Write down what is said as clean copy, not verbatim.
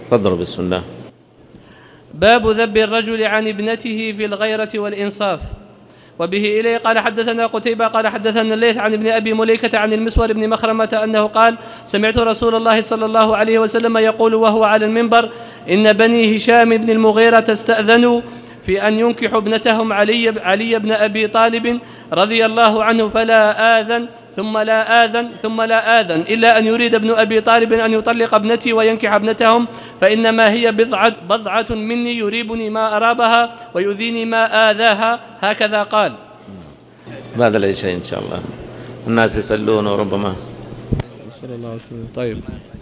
تفضلوا بسم الله. باب ذب الرجل عن ابنته في الغيرة والإنصاف. وبه إليه قال حدثنا قتيبة قال حدثنا الليث عن ابن أبي مليكة عن المسور بن مخرمة أنه قال سمعت رسول الله صلى الله عليه وسلم يقول وهو على المنبر إن بني هشام بن المغيرة استأذنوا في أن ينكحوا ابنتهم علي بن أبي طالب رضي الله عنه فلا آذن ثم لا آذن ثم لا آذن إلا أن يريد ابن أبي طالب أن يطلق ابنتي وينكح ابنتهم فإنما هي بضعة مني يريبني ما أرابها ويؤذيني ما آذاها هكذا قال. بعد العشاء إن شاء الله الناس يصلون وربما صلى الله عليه وسلم. طيب.